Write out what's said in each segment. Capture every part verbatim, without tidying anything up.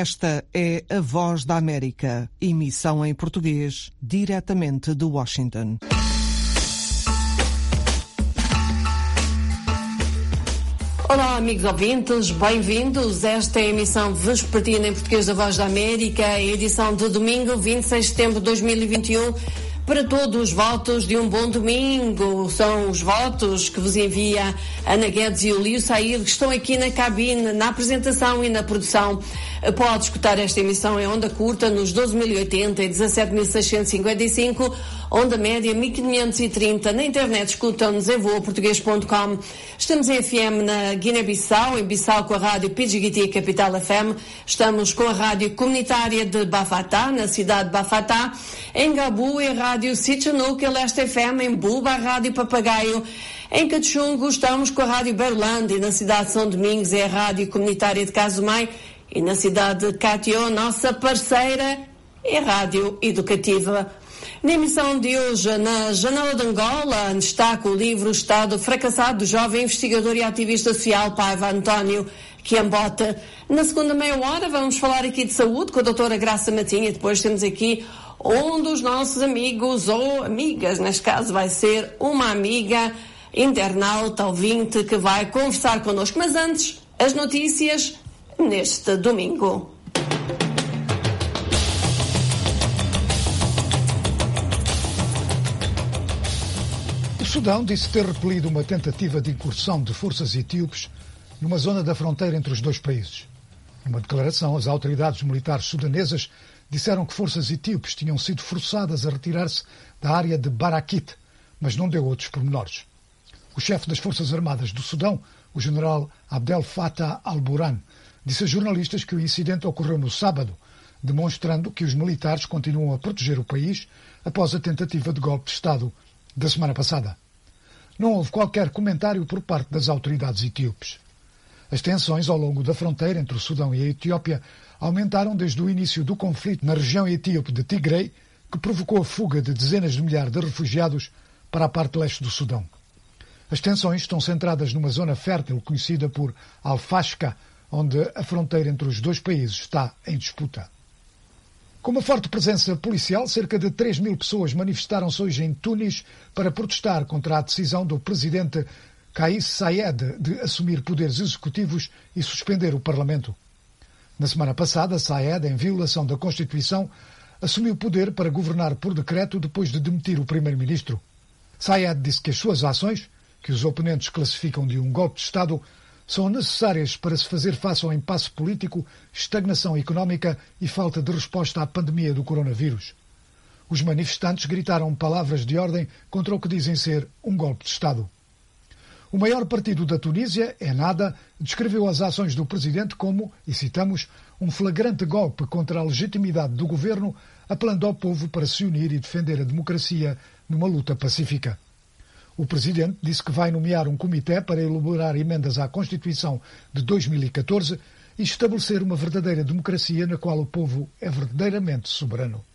Esta é a Voz da América, emissão em português, diretamente de Washington. Olá, amigos ouvintes, bem-vindos. Esta é a emissão vespertina em português da Voz da América, edição de domingo, vinte e seis de setembro de dois mil e vinte e um. Para todos os votos de um bom domingo, são os votos que vos envia Ana Guedes e o Lio Saíd, que estão aqui na cabine, na apresentação e na produção. Pode escutar esta emissão em onda curta nos doze mil e oitenta e dezassete mil seiscentos e cinquenta e cinco, onda média mil quinhentos e trinta. Na internet escutam-nos em voa português ponto com. Estamos em F M na Guiné-Bissau, em Bissau com a rádio Pidgiguiti Capital F M. Estamos com a rádio comunitária de Bafatá, na cidade de Bafatá. Em Gabu é a rádio Sitchanuca, Leste F M. Em Buba, a rádio Papagaio. Em Cachungo estamos com a rádio Berlândia, na cidade de São Domingos é a rádio comunitária de Casumai. E na cidade de Catió, nossa parceira é a Rádio Educativa. Na emissão de hoje, na Janela de Angola, destaca o livro Estado Fracassado do jovem investigador e ativista social Paiva António Quiambote. Na segunda meia hora vamos falar aqui de saúde com a doutora Graça Matinha. Depois temos aqui um dos nossos amigos ou amigas, neste caso vai ser uma amiga internauta ouvinte que vai conversar connosco. Mas antes, as notícias neste domingo. O Sudão disse ter repelido uma tentativa de incursão de forças etíopes numa zona da fronteira entre os dois países. Numa declaração, as autoridades militares sudanesas disseram que forças etíopes tinham sido forçadas a retirar-se da área de Barakit, mas não deu outros pormenores. O chefe das Forças Armadas do Sudão, o general Abdel Fattah al-Burhan, disse a jornalistas que o incidente ocorreu no sábado, demonstrando que os militares continuam a proteger o país após a tentativa de golpe de Estado da semana passada. Não houve qualquer comentário por parte das autoridades etíopes. As tensões ao longo da fronteira entre o Sudão e a Etiópia aumentaram desde o início do conflito na região etíope de Tigray, que provocou a fuga de dezenas de milhares de refugiados para a parte leste do Sudão. As tensões estão centradas numa zona fértil conhecida por Al-Fashqa, onde a fronteira entre os dois países está em disputa. Com uma forte presença policial, cerca de três mil pessoas manifestaram-se hoje em Tunis para protestar contra a decisão do presidente Kais Saied de assumir poderes executivos e suspender o Parlamento. Na semana passada, Saied, em violação da Constituição, assumiu poder para governar por decreto depois de demitir o primeiro-ministro. Saied disse que as suas ações, que os oponentes classificam de um golpe de Estado, são necessárias para se fazer face ao impasse político, estagnação económica e falta de resposta à pandemia do coronavírus. Os manifestantes gritaram palavras de ordem contra o que dizem ser um golpe de Estado. O maior partido da Tunísia, Ennahda, descreveu as ações do presidente como, e citamos, um flagrante golpe contra a legitimidade do governo, apelando ao povo para se unir e defender a democracia numa luta pacífica. O presidente disse que vai nomear um comitê para elaborar emendas à Constituição de dois mil e catorze e estabelecer uma verdadeira democracia na qual o povo é verdadeiramente soberano.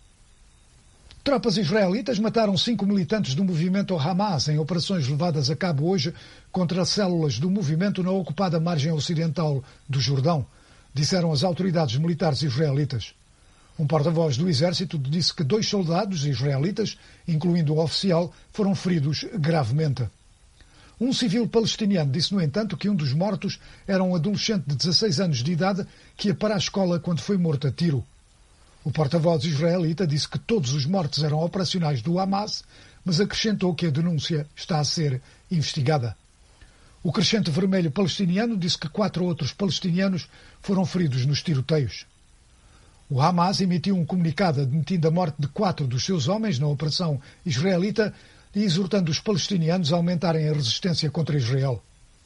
Tropas israelitas mataram cinco militantes do movimento Hamas em operações levadas a cabo hoje contra células do movimento na ocupada margem ocidental do Jordão, disseram as autoridades militares israelitas. Um porta-voz do exército disse que dois soldados israelitas, incluindo um oficial, foram feridos gravemente. Um civil palestiniano disse, no entanto, que um dos mortos era um adolescente de dezasseis anos de idade que ia para a escola quando foi morto a tiro. O porta-voz israelita disse que todos os mortos eram operacionais do Hamas, mas acrescentou que a denúncia está a ser investigada. O Crescente Vermelho palestiniano disse que quatro outros palestinianos foram feridos nos tiroteios. O Hamas emitiu um comunicado admitindo a morte de quatro dos seus homens na operação israelita e exortando os palestinianos a aumentarem a resistência contra Israel.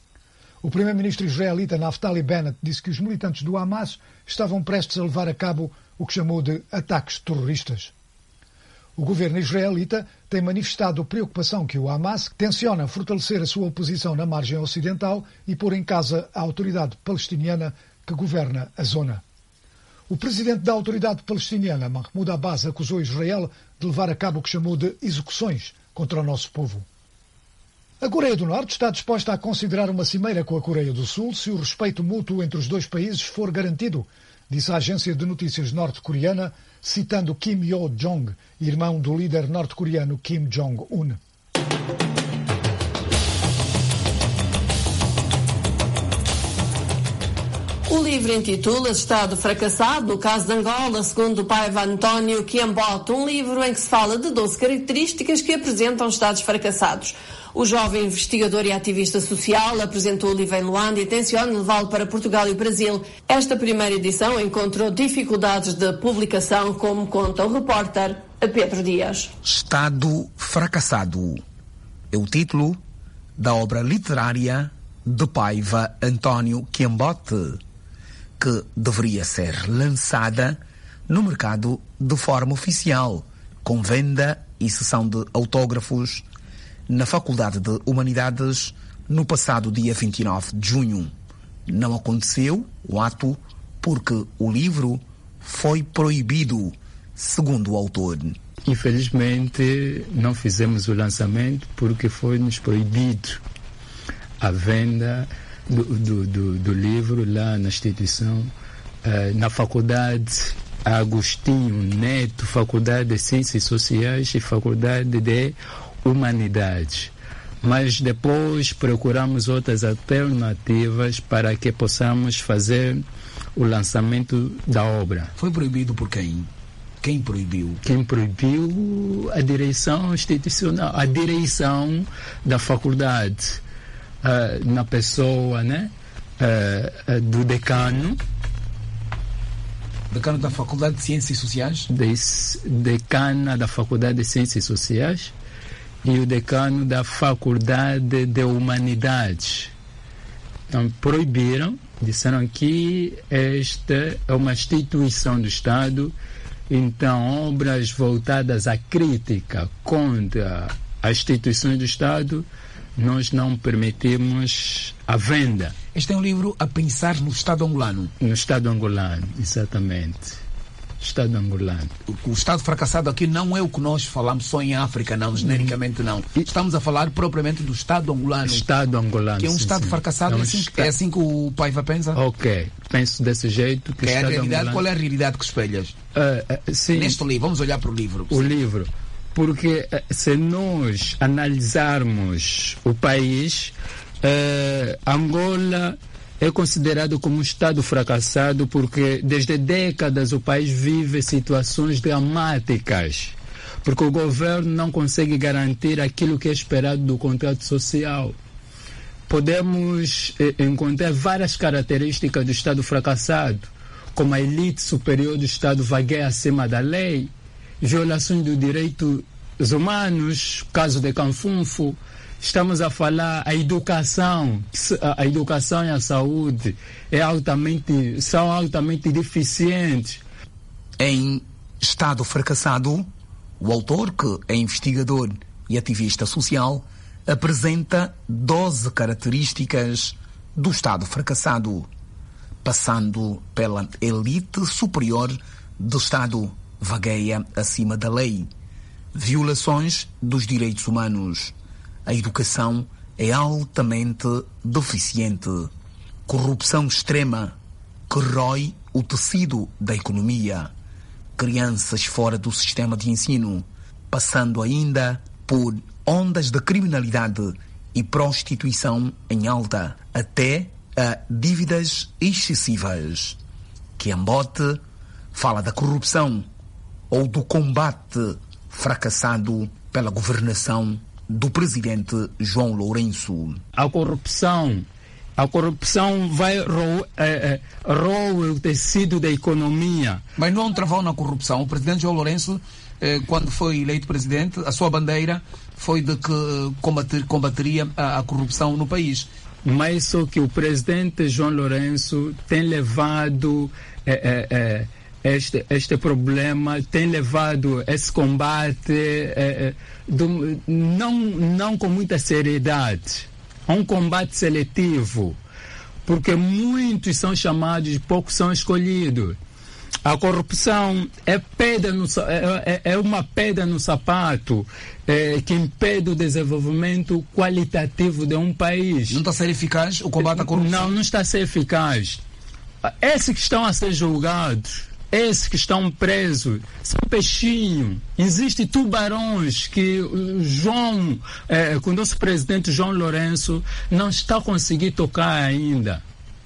O primeiro-ministro israelita Naftali Bennett disse que os militantes do Hamas estavam prestes a levar a cabo o que chamou de ataques terroristas. O governo israelita tem manifestado preocupação que o Hamas tenciona fortalecer a sua oposição na margem ocidental e pôr em causa a autoridade palestiniana que governa a zona. O presidente da autoridade palestiniana, Mahmoud Abbas, acusou Israel de levar a cabo o que chamou de execuções contra o nosso povo. A Coreia do Norte está disposta a considerar uma cimeira com a Coreia do Sul se o respeito mútuo entre os dois países for garantido, disse a agência de notícias norte-coreana, citando Kim Yo-jong, irmão do líder norte-coreano Kim Jong-un. O livro intitula-se Estado Fracassado, o caso de Angola, segundo o Paiva António Quiambote, um livro em que se fala de doze características que apresentam Estados fracassados. O jovem investigador e ativista social apresentou o livro em Luanda e tenciona levá-lo para Portugal e o Brasil. Esta primeira edição encontrou dificuldades de publicação, como conta o repórter Pedro Dias. Estado Fracassado é o título da obra literária de Paiva António Quiambote, que deveria ser lançada no mercado de forma oficial, com venda e sessão de autógrafos na Faculdade de Humanidades no passado dia vinte e nove de junho. Não aconteceu o ato porque o livro foi proibido, segundo o autor. Infelizmente não fizemos o lançamento porque foi-nos proibido a venda do, do, do, do livro lá na instituição, uh, na Faculdade Agostinho Neto, Faculdade de Ciências Sociais e Faculdade de Humanidades. Mas depois procuramos outras alternativas para que possamos fazer o lançamento da obra. Foi proibido por quem? Quem proibiu? Quem proibiu? A direção institucional, a direção da faculdade. Uh, na pessoa, né, uh, uh, do decano. Decano da Faculdade de Ciências Sociais? De, decana da Faculdade de Ciências Sociais e o decano da Faculdade de Humanidades. Então, proibiram, disseram que esta é uma instituição do Estado, então obras voltadas à crítica contra as instituições do Estado nós não permitimos a venda. Este é um livro a pensar no Estado angolano. No Estado angolano, exatamente. Estado angolano. O, o Estado fracassado aqui não é o que nós falamos só em África, não, genericamente não. Estamos a falar propriamente do Estado angolano. Estado angolano. Que é um sim, Estado sim. fracassado, é, um é, assim, esta... é assim que o Paiva pensa? Ok, penso desse jeito. Que, que é a realidade, angolano... qual é a realidade que espelhas? Uh, uh, sim. Neste livro, vamos olhar para o livro. O sim. livro. Porque se nós analisarmos o país, eh, Angola é considerado como um Estado fracassado porque desde décadas o país vive situações dramáticas, porque o governo não consegue garantir aquilo que é esperado do contrato social. Podemos eh, encontrar várias características do Estado fracassado, como a elite superior do Estado vagueia acima da lei, violações dos direitos humanos, caso de Canfunfo. Estamos a falar a educação, a educação e a saúde é altamente, são altamente deficientes. Em Estado Fracassado, o autor, que é investigador e ativista social, apresenta doze características do Estado fracassado, passando pela elite superior do Estado vagueia acima da lei, violações dos direitos humanos, a educação é altamente deficiente, corrupção extrema que rói o tecido da economia, crianças fora do sistema de ensino, passando ainda por ondas de criminalidade e prostituição em alta, até a dívidas excessivas. Quiambote fala da corrupção ou do combate fracassado pela governação do presidente João Lourenço. A corrupção, a corrupção vai roer é, é, o tecido da economia. Mas não há um travão na corrupção. O presidente João Lourenço, eh, quando foi eleito presidente, a sua bandeira foi de que combater, combateria a, a corrupção no país. Mas só que o presidente João Lourenço tem levado é, é, é, Este, este problema, tem levado esse combate eh, do, não, não com muita seriedade, a um combate seletivo, porque muitos são chamados e poucos são escolhidos. A corrupção é, pedra no, é, é uma pedra no sapato é, que impede o desenvolvimento qualitativo de um país. Não está a ser eficaz o combate à corrupção? Não, não está a ser eficaz. esses que estão a ser julgados, esses que estão presos, são peixinhos. Existem tubarões que o João, eh, o nosso presidente João Lourenço não está conseguindo tocar ainda.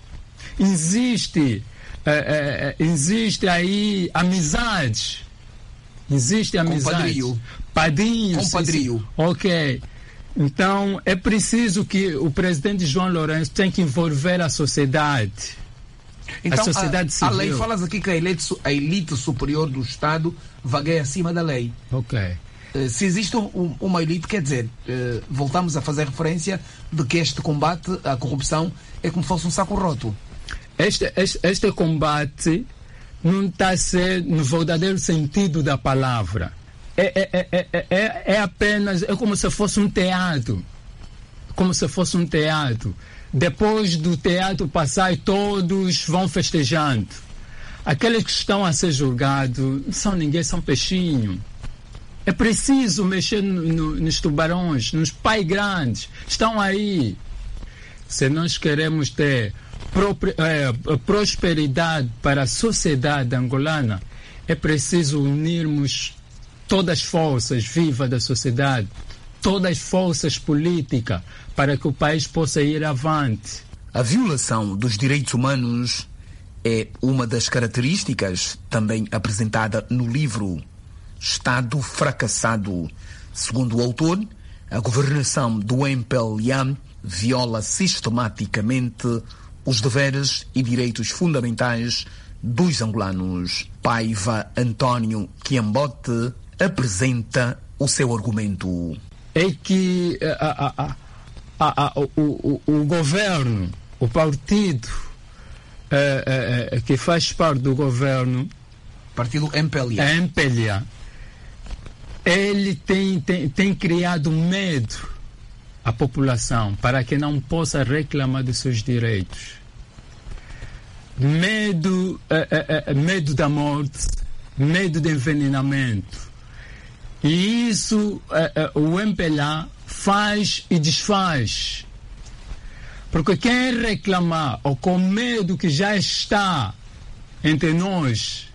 Existe, eh, eh, existe aí amizades. Existe amizade. Compadrio. Padrinho. Compadrio. Sim, sim. Ok. Então, é preciso que o presidente João Lourenço tenha que envolver a sociedade. Então, a sociedade a, civil. a lei, falas aqui que a elite, a elite superior do Estado vagueia acima da lei. Ok. Uh, se existe um, uma elite, quer dizer, uh, voltamos a fazer referência de que este combate à corrupção é como se fosse um saco roto. Este, este, este combate não está a ser no verdadeiro sentido da palavra. É, é, é, é, é, é apenas, é como se fosse um teatro. Como se fosse um teatro. Depois do teatro passar, todos vão festejando. Aqueles que estão a ser julgados não são ninguém, são peixinho. É preciso mexer no, no, nos tubarões, nos pais grandes. Estão aí. Se nós queremos ter propri, é, prosperidade para a sociedade angolana, é preciso unirmos todas as forças vivas da sociedade, todas as forças políticas, para que o país possa ir avante. A violação dos direitos humanos é uma das características também apresentada no livro Estado Fracassado. Segundo o autor, a governação do M P L A viola sistematicamente os deveres e direitos fundamentais dos angolanos. Paiva António Quiambote apresenta o seu argumento. É que a, a, a, a, o, o, o governo, o partido a, a, a, que faz parte do governo, partido M P L A, a M P L A, ele tem, tem, tem criado medo à população para que não possa reclamar dos seus direitos. Medo, a, a, a, medo da morte, medo de envenenamento. E isso uh, uh, o M P L A faz e desfaz. Porque quem reclamar ou com medo que já está entre nós,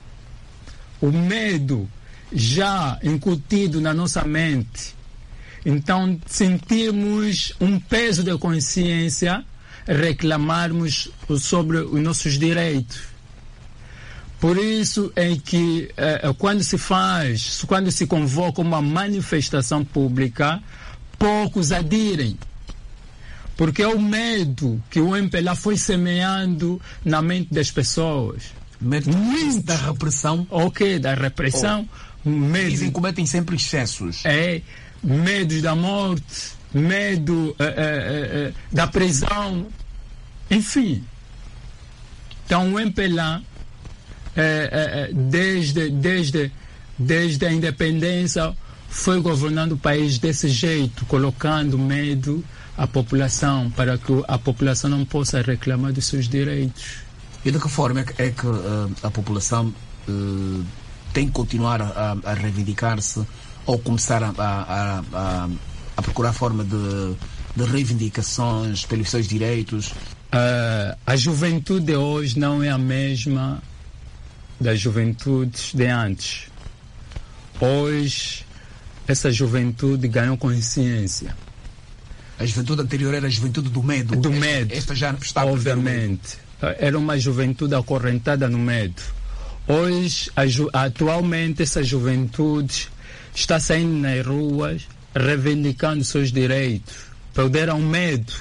o medo já incutido na nossa mente, então sentimos um peso de consciência reclamarmos sobre os nossos direitos. Por isso é que eh, quando se faz, quando se convoca uma manifestação pública, poucos aderem. Porque é o medo que o M P L A foi semeando na mente das pessoas. Medo da repressão? Ok, da repressão. Oh. Medo, dizem que cometem sempre excessos. É, medo da morte, medo eh, eh, eh, da prisão, enfim. Então o M P L A É, é, desde, desde, desde a independência foi governando o país desse jeito, colocando medo à população para que a população não possa reclamar dos seus direitos. E de que forma é que, é que uh, a população uh, tem que continuar a, a reivindicar-se ou começar a, a, a, a procurar forma de, de reivindicações pelos seus direitos? Uh, a juventude de hoje não é a mesma das juventudes de antes. Hoje, essa juventude ganhou consciência. A juventude anterior era a juventude do medo. Do esta, medo. Esta já está obviamente. Era uma juventude acorrentada no medo. Hoje, a ju- atualmente, essa juventude está saindo nas ruas, reivindicando seus direitos. Perderam medo.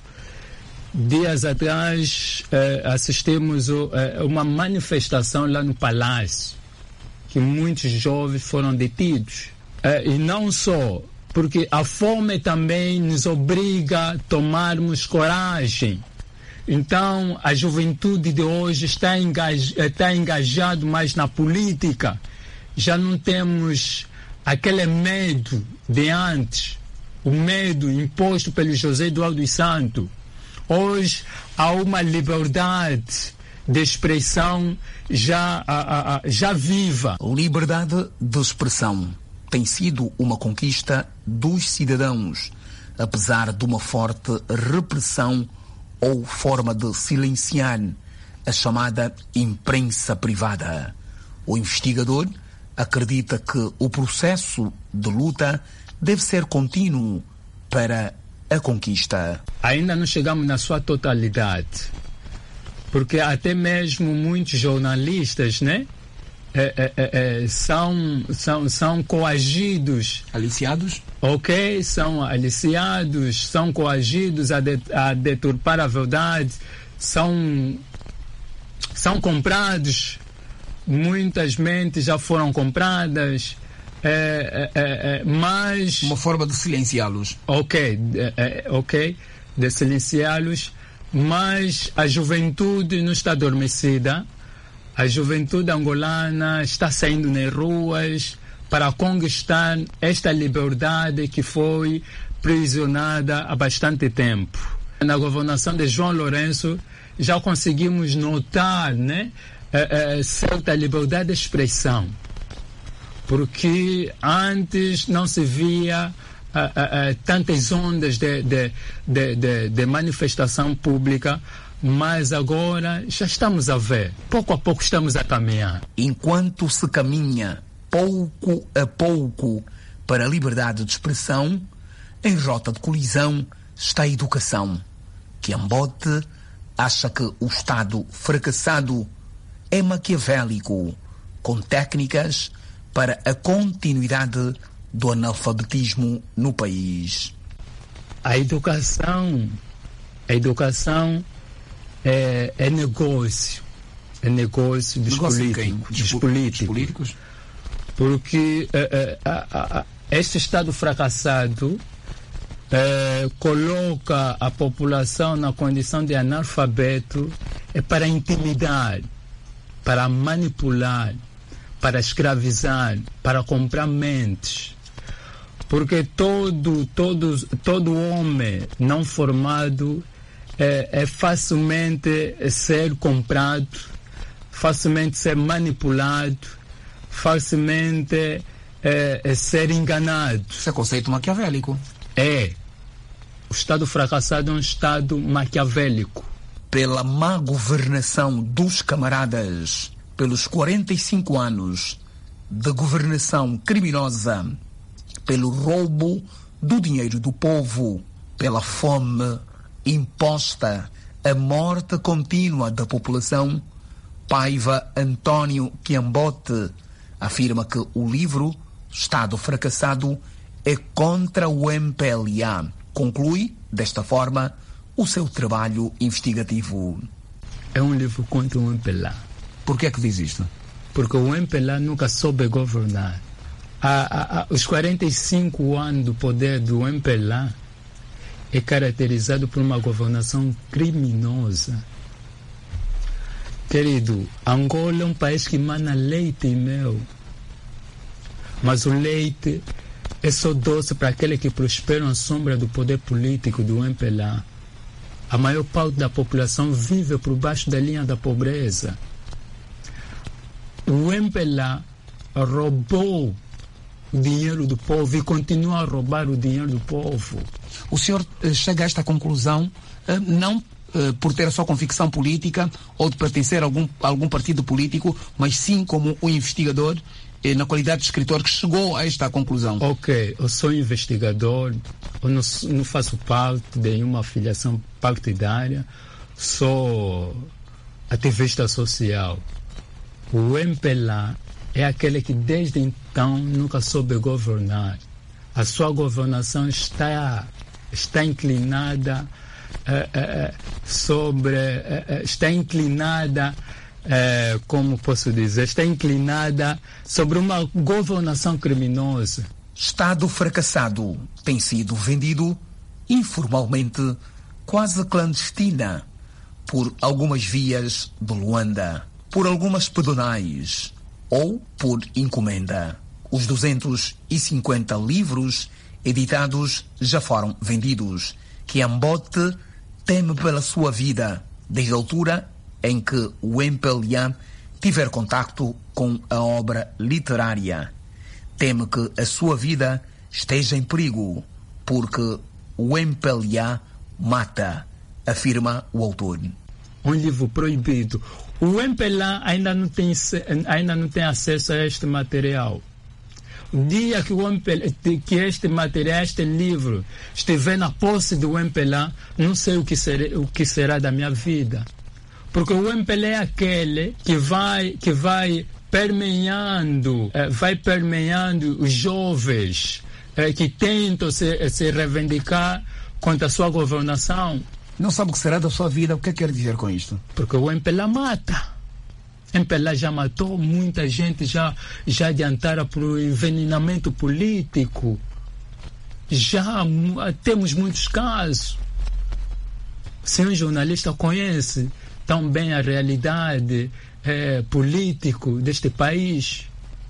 Dias atrás eh, assistimos o, eh, uma manifestação lá no Palácio, que muitos jovens foram detidos. Eh, e não só, porque a fome também nos obriga a tomarmos coragem. Então, a juventude de hoje está, engaj, está engajado mais na política. Já não temos aquele medo de antes, o medo imposto pelo José Eduardo dos Santos. Hoje há uma liberdade de expressão já, a, a, já viva. Liberdade de expressão tem sido uma conquista dos cidadãos, apesar de uma forte repressão ou forma de silenciar a chamada imprensa privada. O investigador acredita que o processo de luta deve ser contínuo para a conquista. Ainda não chegamos na sua totalidade, porque até mesmo muitos jornalistas, né, é, é, é, são, são, são coagidos. Aliciados? Ok, são aliciados, são coagidos a, de, a deturpar a verdade, são, são comprados, muitas mentes já foram compradas. É, é, é, mas uma forma de silenciá-los. Ok, é, é, ok, de silenciá-los, mas a juventude não está adormecida. A juventude angolana está saindo nas ruas para conquistar esta liberdade que foi prisionada há bastante tempo. Na governação de João Lourenço já conseguimos notar, né, é, é, certa liberdade de expressão. Porque antes não se via uh, uh, uh, tantas ondas de, de, de, de, de manifestação pública, mas agora já estamos a ver, pouco a pouco estamos a caminhar. Enquanto se caminha pouco a pouco para a liberdade de expressão, em rota de colisão está a educação. Kiambote acha que o Estado fracassado é maquiavélico, com técnicas para a continuidade do analfabetismo no país. A educação, a educação é, é negócio, é negócio dos negócio políticos, dos, dos políticos. políticos. Porque é, é, a, a, este Estado fracassado é, coloca a população na condição de analfabeto é para intimidar, para manipular, para escravizar, para comprar mentes. Porque todo, todo, todo homem não formado é, é facilmente ser comprado, facilmente ser manipulado, facilmente é, é ser enganado. Isso é conceito maquiavélico. É. O Estado fracassado é um Estado maquiavélico. Pela má governação dos camaradas, pelos quarenta e cinco anos de governação criminosa, pelo roubo do dinheiro do povo, pela fome imposta, a morte contínua da população, Paiva António Kiambote afirma que o livro Estado Fracassado é contra o M P L A. Conclui, desta forma, o seu trabalho investigativo. É um livro contra o M P L A. Por que é que diz isto? Porque o M P L A nunca soube governar. A, a, a, os quarenta e cinco anos do poder do M P L A é caracterizado por uma governação criminosa. Querido, Angola é um país que emana leite e mel. Mas o leite é só doce para aqueles que prosperam à sombra do poder político do M P L A. A maior parte da população vive por baixo da linha da pobreza. O M P L A roubou o dinheiro do povo e continua a roubar o dinheiro do povo. O senhor uh, chega a esta conclusão uh, não uh, por ter a sua convicção política ou de pertencer a algum, a algum partido político, mas sim como um investigador uh, na qualidade de escritor que chegou a esta conclusão. Ok, eu sou investigador, eu não, não faço parte de nenhuma afiliação partidária, sou ativista social. O M P L A é aquele que desde então nunca soube governar. A sua governação está, está inclinada uh, uh, sobre... Uh, está inclinada, uh, como posso dizer, está inclinada sobre uma governação criminosa. Estado fracassado tem sido vendido informalmente, quase clandestina, por algumas vias de Luanda, por algumas pedonais ou por encomenda. Os duzentos e cinquenta livros editados já foram vendidos. Kiambote teme pela sua vida desde a altura em que o M P L A tiver contacto com a obra literária. Teme que a sua vida esteja em perigo porque o M P L A mata, afirma o autor. um livro proibido. O M P L A ainda não tem, ainda não tem acesso a este material. O dia que, o M P L A, que este material, este livro, estiver na posse do M P L A, não sei o que, será, o que será da minha vida. Porque o M P L A é aquele que vai, que vai permeando, eh, vai permeando os jovens eh, que tentam se, se reivindicar contra a sua governação. Não sabe o que será da sua vida. O que quer dizer com isto? Porque o M P L A mata. O M P L A já matou muita gente, já, já adiantaram para o envenenamento político. Já temos muitos casos. Se um jornalista conhece tão bem a realidade é, política deste país,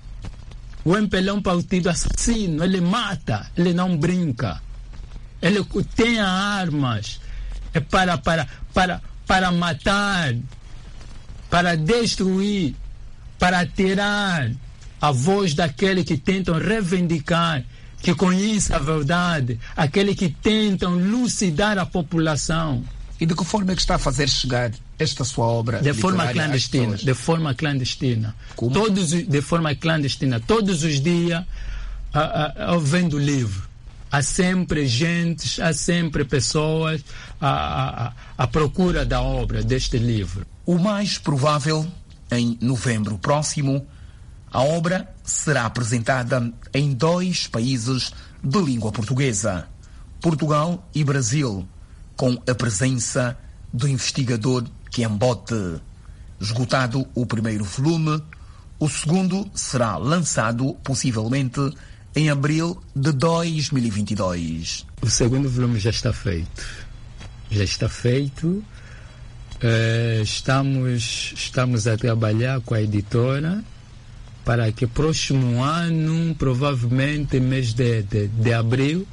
o M P L A é um partido assassino, ele mata, ele não brinca. Ele tem armas é para, para, para, para matar, para destruir, para tirar a voz daquele que tentam reivindicar, que conhece a verdade, aquele que tentam lucidar a população. E de que forma é que está a fazer chegar esta sua obra? De forma clandestina, de forma clandestina. Como? Todos, de forma clandestina. Todos os dias, eu vendo livro. Há sempre gente, há sempre pessoas à, à, à procura da obra, deste livro. O mais provável, em novembro próximo, a obra será apresentada em dois países de língua portuguesa, Portugal e Brasil, com a presença do investigador Quiambote. Esgotado o primeiro volume, o segundo será lançado possivelmente em abril de dois mil e vinte e dois. O segundo volume já está feito. Já está feito. Uh, estamos, estamos a trabalhar com a editora para que próximo ano, provavelmente mês de, de, de abril,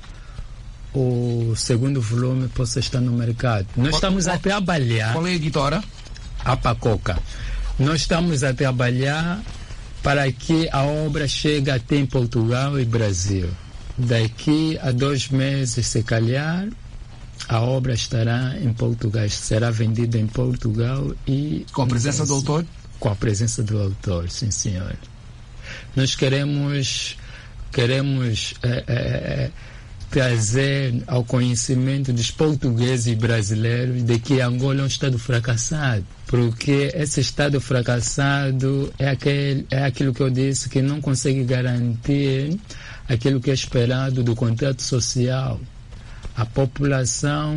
o segundo volume possa estar no mercado. Nós qual, estamos qual, a trabalhar... Qual é a editora? A Pacoca. Nós estamos a trabalhar para que a obra chegue até em Portugal e Brasil. Daqui a dois meses, se calhar, a obra estará em Portugal, será vendida em Portugal e... Com a presença do autor? Com a presença do autor, sim senhor. Nós queremos, queremos é, é, trazer ao conhecimento dos portugueses e brasileiros de que Angola é um Estado fracassado. Porque esse Estado fracassado é, aquele, é aquilo que eu disse, que não consegue garantir aquilo que é esperado do contrato social. A população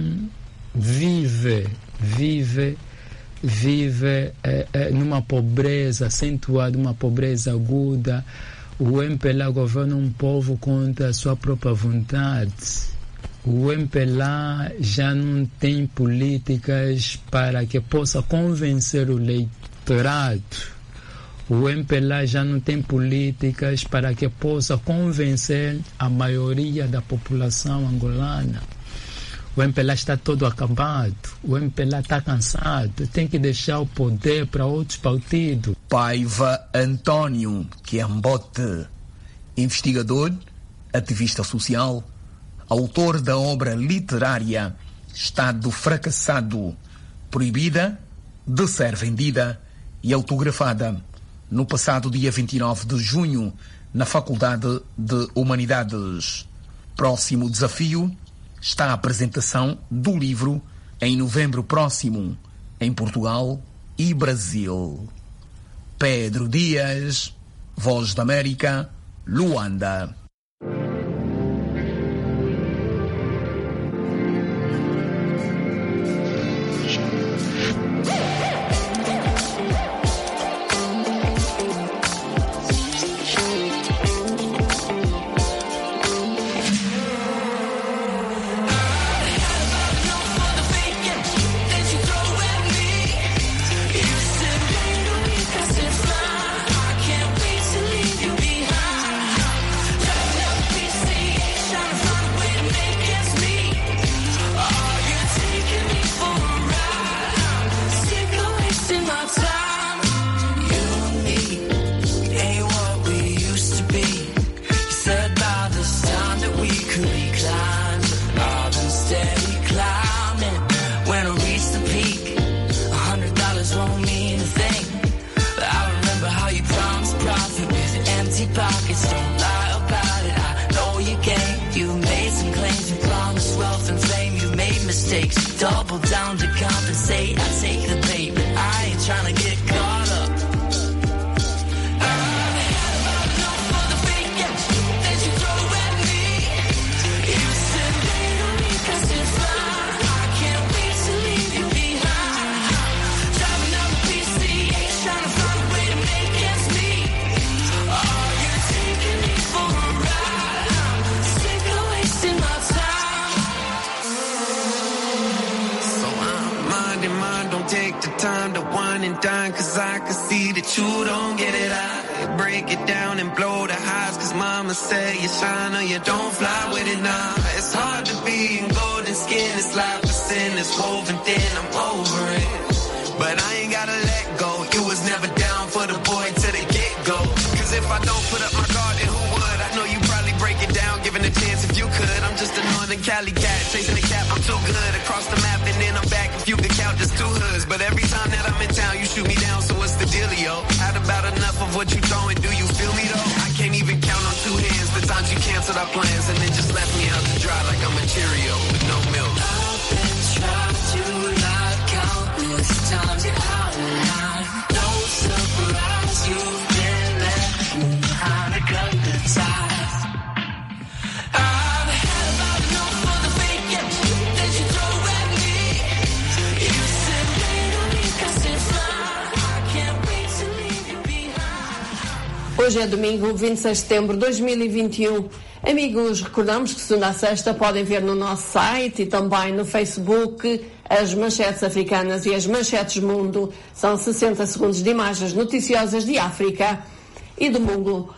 vive, vive, vive é, é, numa pobreza acentuada, uma pobreza aguda. O M P L A governa um povo contra a sua própria vontade. O M P L A já não tem políticas para que possa convencer o eleitorado. O M P L A já não tem políticas para que possa convencer a maioria da população angolana. O M P L A está todo acabado. O M P L A está cansado. Tem que deixar o poder para outros partidos. Paiva António Quiambote, investigador, ativista social, autor da obra literária Estado Fracassado, proibida de ser vendida e autografada no passado dia vinte e nove de junho na Faculdade de Humanidades. Próximo desafio está a apresentação do livro em novembro próximo em Portugal e Brasil. Pedro Dias, Voz da América, Luanda. double down to compensate. I take the bait, but I ain't trying to get caught up. I've had about enough for the fake that you throw at me. You said wait on me 'cause it's fine. I can't wait to leave you behind. Driving down the P C H, trying to find a way to make ends meet. Are you taking me for a ride? I'm sick of wasting my time. So I'm minding mine, don't take the time to wine and dine, 'cause I can see that you don't get it. I break it down and blow the highs, 'cause mama said you shine or you don't fly with it now. It's hard to be in golden skin, it's life a sin, it's woven thin, I'm over it. But I ain't gotta let go, you was never down for the boy to the get-go. 'Cause if I don't put up my guard, then who would? I know you probably break it down, given a chance if you could. I'm just a northern Cali cat, chasing the cap, I'm too good. Across the map and then I'm back, if you could count just two hoods. But every time that I'm in town, you shoot me down, so what's the dealio? Had about enough of what you throwing, do you feel me though? I can't even count on two hands the times you canceled our plans and then just left me out to dry like I'm a Cheerio with no milk. I've been trying to lie countless times, you're out of line. No surprise, you've been left behind to cut the ties. I've had about enough for the fake that you throw at me. You said wait on me 'cause it's fine. I can't wait to leave you behind. Hoje é domingo, vinte e seis de setembro de dois mil e vinte e um. Amigos, recordamos que segunda a sexta podem ver no nosso site e também no Facebook as manchetes africanas e as manchetes mundo. São sessenta segundos de imagens noticiosas de África e do mundo.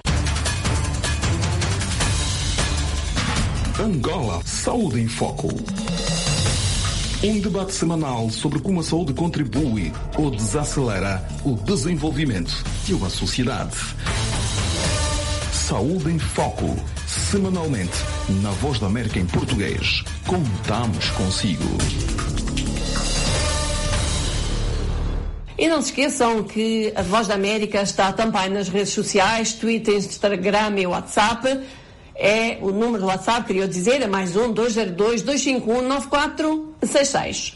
Angola, Saúde em Foco. Um debate semanal sobre como a saúde contribui ou desacelera o desenvolvimento de uma sociedade. Saúde em Foco, semanalmente, na Voz da América em português. Contamos consigo. E não se esqueçam que a Voz da América está também nas redes sociais, Twitter, Instagram e WhatsApp. É o número do WhatsApp, queria dizer, é mais um, dois zero dois, dois cinco um, nove quatro seis seis.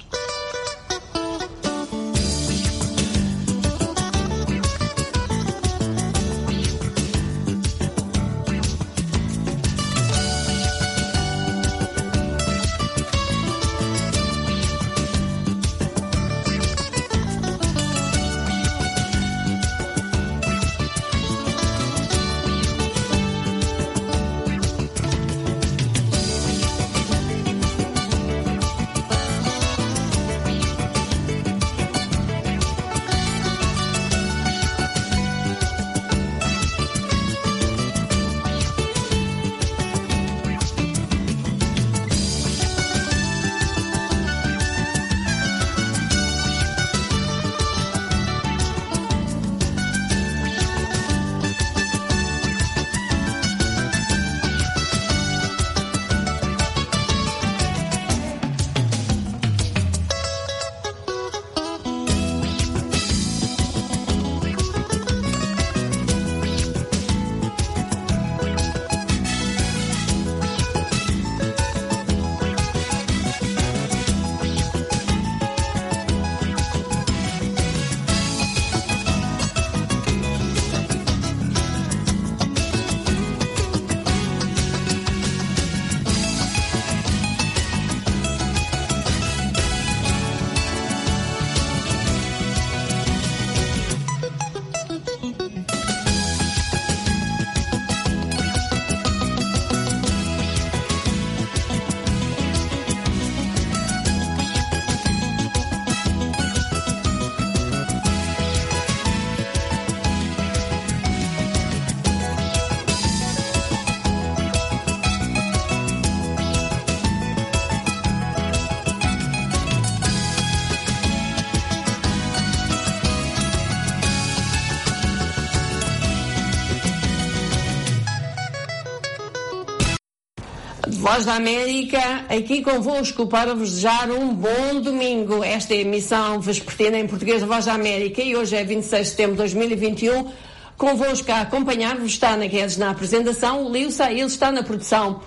Voz da América, aqui convosco para vos desejar um bom domingo. Esta é a emissão vespertina em português da Voz da América e hoje é vinte e seis de setembro de dois mil e vinte e um. Convosco a acompanhar-vos está na Guedes na apresentação, o Liu Sail está na produção.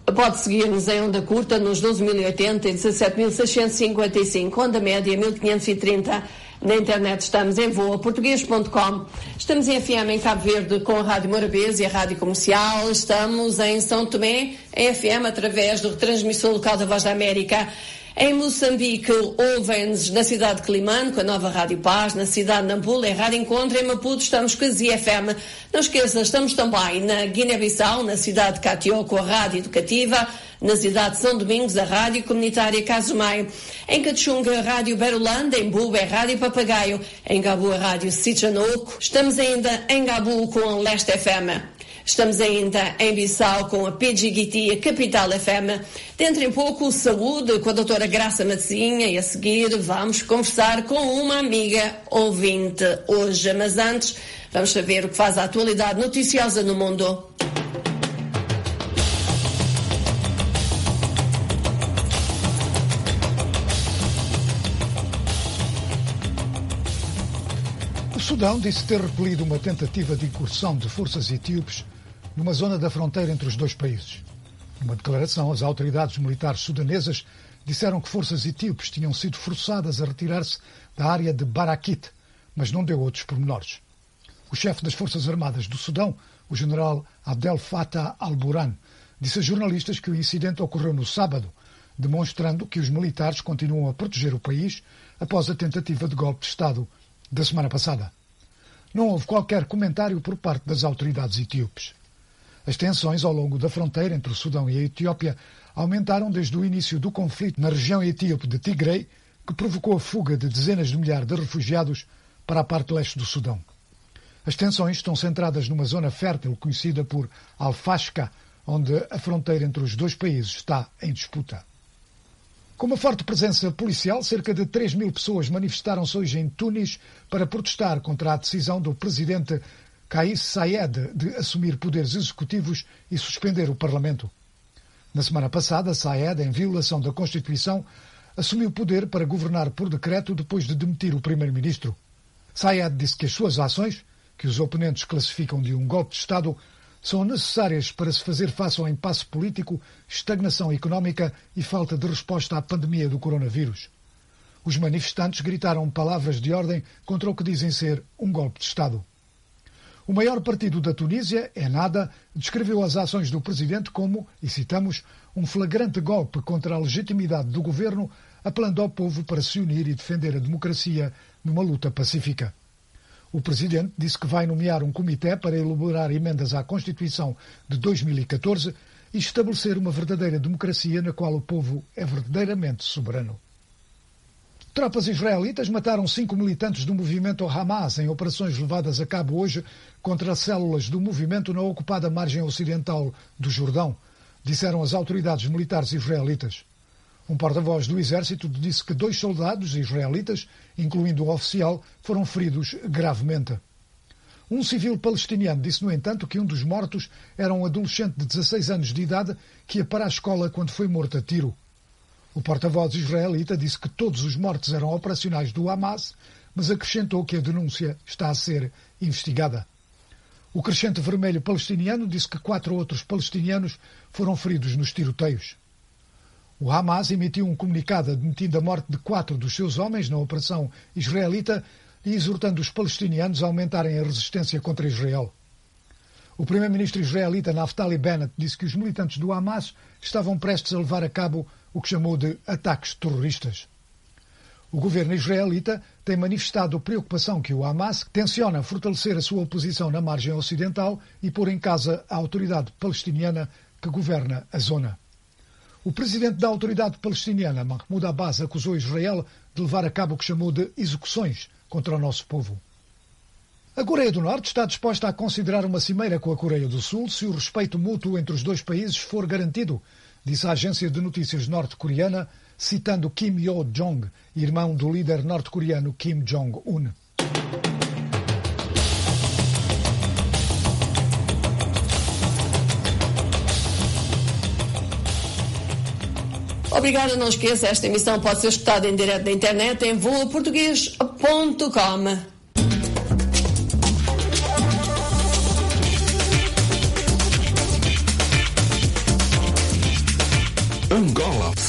Pode seguir-nos em onda curta nos doze mil e oitenta e dezassete mil seiscentos e cinquenta e cinco, onda média mil quinhentos e trinta. Na internet estamos em voa português ponto com. Estamos em F M em Cabo Verde com a Rádio Morabeza e a Rádio Comercial. Estamos em São Tomé, em F M, através do retransmissor local da Voz da América. Em Moçambique, ouvem-nos na cidade de Climane, com a nova Rádio Paz, na cidade de Nampula, em Rádio Encontro, em Maputo, estamos com a Z F M. Não esqueça, estamos também na Guiné-Bissau, na cidade de Catió, com a Rádio Educativa, na cidade de São Domingos, a Rádio Comunitária Caso Maio, em Cachunga, a Rádio Berolanda, em Buba, a Rádio Papagaio, em Gabu, a Rádio Sitchanoco. Estamos ainda em Gabu com a Leste F M. Estamos ainda em Bissau com a P G G T, a Capital F M. Dentro em pouco, saúde com a doutora Graça Matezinha e a seguir vamos conversar com uma amiga ouvinte hoje. Mas antes, vamos saber o que faz a atualidade noticiosa no mundo. O Sudão disse ter repelido uma tentativa de incursão de forças etíopes numa zona da fronteira entre os dois países. Numa declaração, as autoridades militares sudanesas disseram que forças etíopes tinham sido forçadas a retirar-se da área de Barakit, mas não deu outros pormenores. O chefe das Forças Armadas do Sudão, o general Abdel Fattah al-Burhan, disse a jornalistas que o incidente ocorreu no sábado, demonstrando que os militares continuam a proteger o país após a tentativa de golpe de Estado da semana passada. Não houve qualquer comentário por parte das autoridades etíopes. As tensões ao longo da fronteira entre o Sudão e a Etiópia aumentaram desde o início do conflito na região etíope de Tigray, que provocou a fuga de dezenas de milhares de refugiados para a parte leste do Sudão. As tensões estão centradas numa zona fértil conhecida por Al-Fashqa, onde a fronteira entre os dois países está em disputa. Com uma forte presença policial, cerca de três mil pessoas manifestaram-se hoje em Tunis para protestar contra a decisão do presidente Kais Saied de assumir poderes executivos e suspender o Parlamento. Na semana passada, Saied, em violação da Constituição, assumiu poder para governar por decreto depois de demitir o primeiro-ministro. Saied disse que as suas ações, que os oponentes classificam de um golpe de Estado, são necessárias para se fazer face ao impasse político, estagnação económica e falta de resposta à pandemia do coronavírus. Os manifestantes gritaram palavras de ordem contra o que dizem ser um golpe de Estado. O maior partido da Tunísia, Ennahda, descreveu as ações do presidente como, e citamos, um flagrante golpe contra a legitimidade do governo, apelando ao povo para se unir e defender a democracia numa luta pacífica. O presidente disse que vai nomear um comitê para elaborar emendas à Constituição de dois mil e catorze e estabelecer uma verdadeira democracia na qual o povo é verdadeiramente soberano. Tropas israelitas mataram cinco militantes do movimento Hamas em operações levadas a cabo hoje contra células do movimento na ocupada margem ocidental do Jordão, disseram as autoridades militares israelitas. Um porta-voz do exército disse que dois soldados israelitas, incluindo um oficial, foram feridos gravemente. Um civil palestiniano disse, no entanto, que um dos mortos era um adolescente de dezasseis anos de idade que ia para a escola quando foi morto a tiro. O porta-voz israelita disse que todos os mortos eram operacionais do Hamas, mas acrescentou que a denúncia está a ser investigada. O Crescente Vermelho palestiniano disse que quatro outros palestinianos foram feridos nos tiroteios. O Hamas emitiu um comunicado admitindo a morte de quatro dos seus homens na operação israelita e exortando os palestinianos a aumentarem a resistência contra Israel. O primeiro-ministro israelita Naftali Bennett disse que os militantes do Hamas estavam prestes a levar a cabo o que chamou de ataques terroristas. O governo israelita tem manifestado preocupação que o Hamas tenciona fortalecer a sua oposição na margem ocidental e pôr em causa a autoridade palestiniana que governa a zona. O presidente da autoridade palestiniana, Mahmoud Abbas, acusou Israel de levar a cabo o que chamou de execuções contra o nosso povo. A Coreia do Norte está disposta a considerar uma cimeira com a Coreia do Sul se o respeito mútuo entre os dois países for garantido, disse a agência de notícias norte-coreana, citando Kim Yo-jong, irmão do líder norte-coreano Kim Jong-un. Obrigada, não esqueça, esta emissão pode ser escutada em direto na internet em voa português ponto com.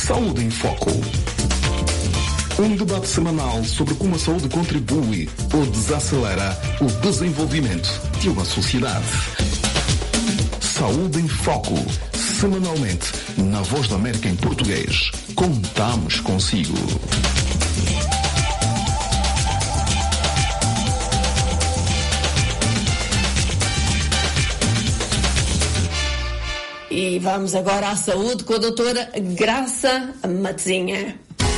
Saúde em Foco. Um debate semanal sobre como a saúde contribui ou desacelera o desenvolvimento de uma sociedade. Saúde em Foco. Semanalmente, na Voz da América em português. Contamos consigo. E vamos agora à saúde com a doutora Graça Matezinha.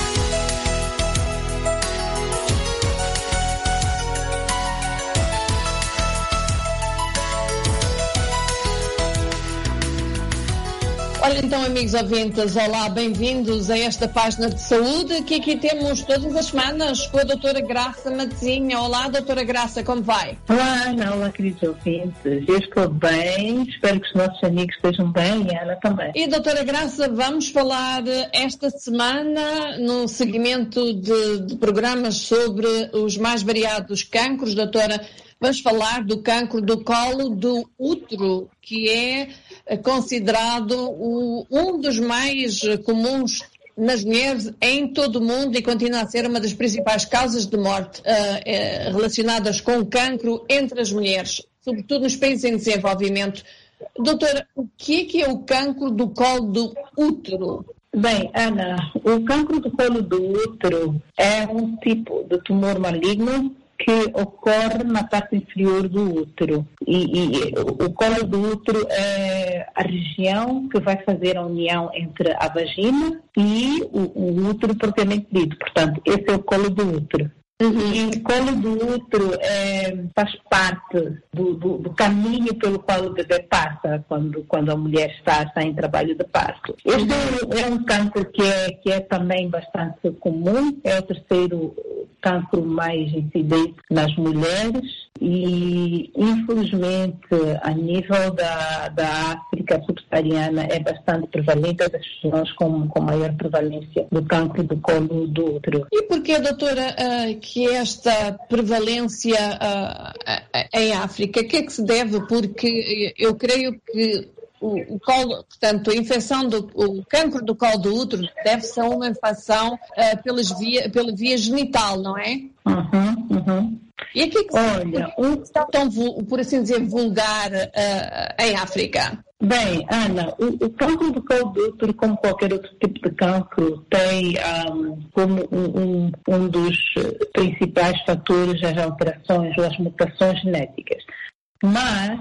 Olha então, amigos ouvintes, olá, bem-vindos a esta página de saúde que aqui temos todas as semanas com a doutora Graça Matezinha. Olá, doutora Graça, como vai? Olá, Ana, olá, queridos ouvintes. Eu estou bem, espero que os nossos amigos estejam bem e a Ana também. E, doutora Graça, vamos falar esta semana no seguimento de, de programas sobre os mais variados cancros, doutora. Vamos falar do cancro do colo do útero, que é considerado o, um dos mais comuns nas mulheres em todo o mundo e continua a ser uma das principais causas de morte uh, uh, relacionadas com o cancro entre as mulheres, sobretudo nos países em desenvolvimento. Doutora, o que é que é o cancro do colo do útero? Bem, Ana, o cancro do colo do útero é um tipo de tumor maligno que ocorre na parte inferior do útero. E, e o colo do útero é a região que vai fazer a união entre a vagina e o, o útero propriamente dito. Portanto, esse é o colo do útero. Uhum. E o colo do útero é, faz parte do, do, do caminho pelo qual o bebê passa quando, quando a mulher está, está em trabalho de parto. Este uhum. é um câncer que é, que é também bastante comum, é o terceiro cancro mais incidente nas mulheres e, infelizmente, a nível da, da África subsaariana é bastante prevalente, as regiões com, com maior prevalência do cancro do colo do útero. E porquê, doutora, uh, que esta prevalência uh, em África, que é que se deve? Porque eu creio que o, o colo, portanto, a infecção do o cancro do colo do útero deve-se a uma infecção uh, pelas via, pela via genital, não é? Uhum, uhum. E aqui que Olha, um está tão, por assim dizer, vulgar uh, em África? Bem, Ana, o, o cancro do colo do útero, como qualquer outro tipo de cancro, tem um, como um, um, um dos principais fatores as alterações ou as mutações genéticas. Mas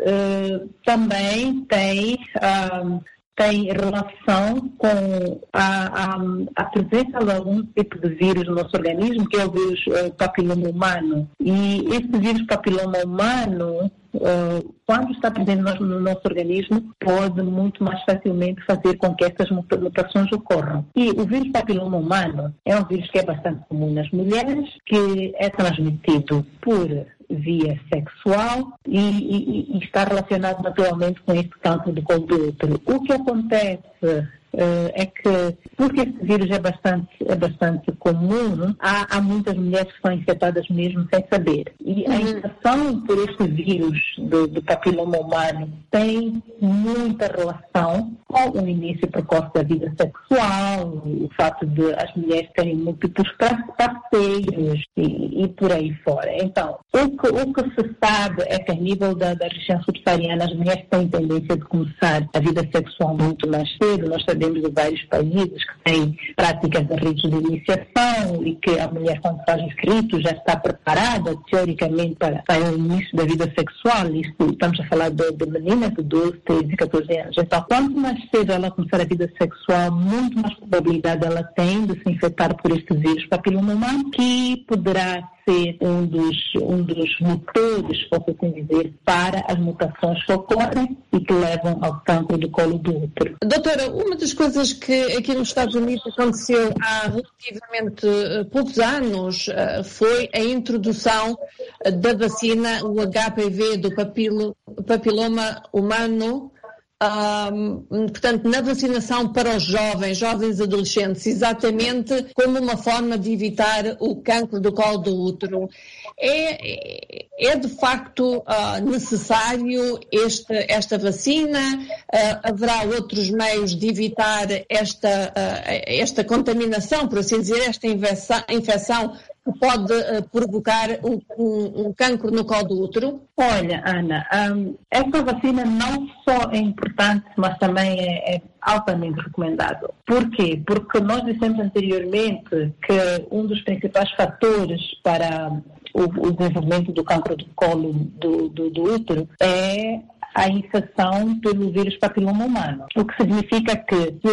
uh, também tem, um, tem relação com a, a, a presença de algum tipo de vírus no nosso organismo, que é o vírus uh, papiloma humano. E esse vírus papiloma humano, uh, quando está presente no, no nosso organismo, pode muito mais facilmente fazer com que essas mutações ocorram. E o vírus papiloma humano é um vírus que é bastante comum nas mulheres, que é transmitido por via sexual e, e, e está relacionado naturalmente com este cancro do colo do útero. O que acontece uh, é que, porque este vírus é bastante, é bastante comum, há, há muitas mulheres que são infectadas mesmo sem saber. E a infecção por este vírus do, do papiloma humano tem muita relação com o início precoce da vida sexual, o fato de as mulheres terem múltiplos parceiros e, e por aí fora. Então, o que, o que se sabe é que a nível da, da região subsaariana as mulheres têm tendência de começar a vida sexual muito mais cedo. Nós sabemos de vários países que têm práticas de ritos de iniciação e que a mulher, quando faz os ritos, já está preparada, teoricamente, para, para o início da vida sexual. Isso, estamos a falar de, de meninas de doze, treze, catorze anos. Então, quanto mais cedo ela começar a vida sexual, muito mais probabilidade ela tem de se infectar por este vírus papiloma humano, que poderá ser um dos, um dos motores, posso assim dizer, para as mutações que ocorrem e que levam ao cancro do colo do útero. Doutora, uma das coisas que aqui nos Estados Unidos aconteceu há relativamente poucos anos foi a introdução da vacina, o H P V do papilo, papiloma humano, um, portanto, na vacinação para os jovens, jovens adolescentes, exatamente como uma forma de evitar o cancro do colo do útero. É, é de facto uh, necessário este, esta vacina? Uh, haverá outros meios de evitar esta, uh, esta contaminação, por assim dizer, esta infecção, infecção que pode uh, provocar um, um, um cancro no colo do útero? Olha, Ana, um, esta vacina não só é importante, mas também é, é altamente recomendado. Por quê? Porque nós dissemos anteriormente que um dos principais fatores para o, o desenvolvimento do cancro do colo do, do, do útero é a infecção pelo vírus papiloma humano. O que significa que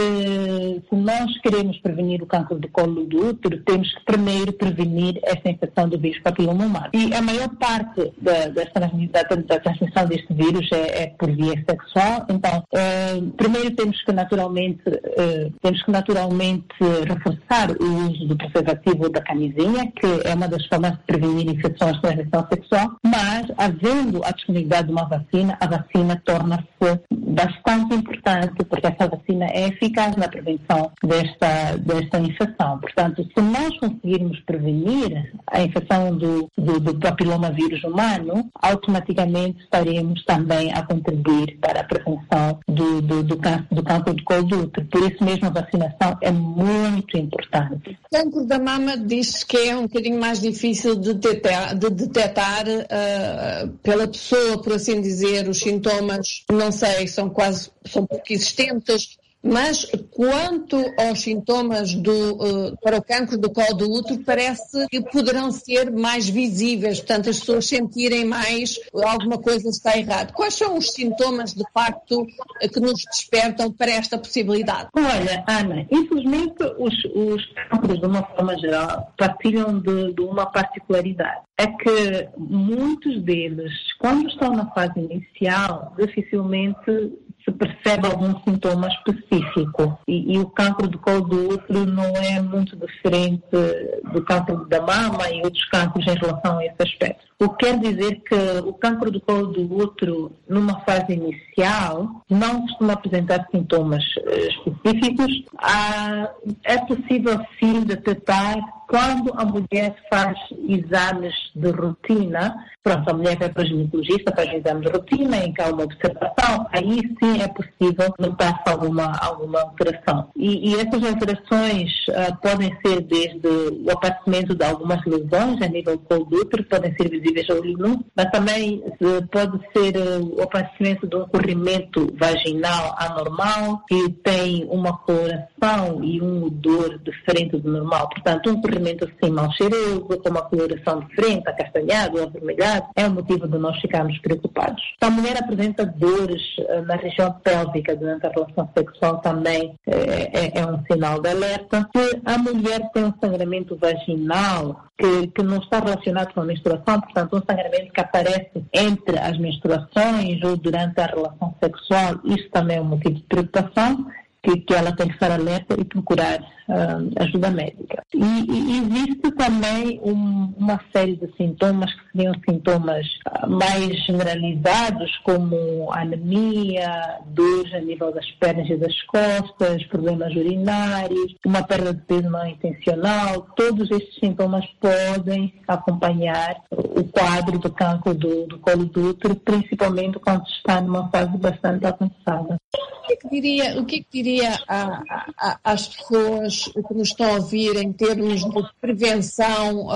se, se nós queremos prevenir o cancro do colo do útero, temos que primeiro prevenir esta infecção do vírus papiloma humano. E a maior parte da, da, da, da transmissão deste vírus é, é por via sexual. Então, eh, primeiro temos que naturalmente eh, temos que naturalmente reforçar o uso do preservativo da camisinha, que é uma das formas de prevenir infecções de transmissão sexual, mas havendo a disponibilidade de uma vacina, a vacina vacina torna-se bastante importante, porque essa vacina é eficaz na prevenção desta, desta infecção. Portanto, se nós conseguirmos prevenir a infecção do, do, do papilomavírus humano, automaticamente estaremos também a contribuir para a prevenção do, do, do, câncer, do câncer do colo do útero. Por isso mesmo a vacinação é muito importante. O cancro da mama diz que é um bocadinho mais difícil de detectar, de detectar uh, pela pessoa, por assim dizer, os sintomas, não sei, são quase, são pouco existentes, mas quanto aos sintomas do, uh, para o cancro do colo do útero, parece que poderão ser mais visíveis, portanto as pessoas sentirem mais alguma coisa está errada. Quais são os sintomas, de facto, que nos despertam para esta possibilidade? Olha, Ana, infelizmente os, os cancros, de uma forma geral, partilham de, de uma particularidade. É que muitos deles, quando estão na fase inicial, dificilmente se percebe algum sintoma específico. E, e o cancro do colo do útero não é muito diferente do cancro da mama e outros cancros em relação a esse aspecto. O que quer dizer que o cancro do colo do útero, numa fase inicial, não costuma apresentar sintomas específicos. Ah, é possível, sim, detectar quando a mulher faz exames de rotina. Pronto, a mulher vai para o ginecologista, faz um exame de rotina, em que há uma observação, aí sim é possível notar alguma, alguma alteração. E, e essas alterações uh, podem ser desde o aparecimento de algumas lesões a nível do colo do útero, podem ser visíveis ao olho nu, mas também uh, pode ser uh, o aparecimento de um corrimento vaginal anormal, que tem uma coloração e um odor diferente do normal. Portanto, um corrimento assim mal cheiroso, com uma coloração diferente, acastanhado, avermelhado, é o motivo de nós ficarmos preocupados. Se a mulher apresenta dores uh, na região pélvica durante a relação sexual, também é, é, é um sinal de alerta. Se a mulher tem um sangramento vaginal que, que não está relacionado com a menstruação, portanto um sangramento que aparece entre as menstruações ou durante a relação sexual, isso também é um motivo de preocupação. Que, que ela tem que estar alerta e procurar uh, ajuda médica. E, e existe também um, uma série de sintomas que seriam sintomas uh, mais generalizados, como anemia, dores a nível das pernas e das costas, problemas urinários, uma perda de peso não intencional. Todos estes sintomas podem acompanhar o quadro do cancro do, do colo do útero, principalmente quando se está numa fase bastante avançada. O que é que diria, o que é que diria a, a, às pessoas que nos estão a ouvir em termos de prevenção,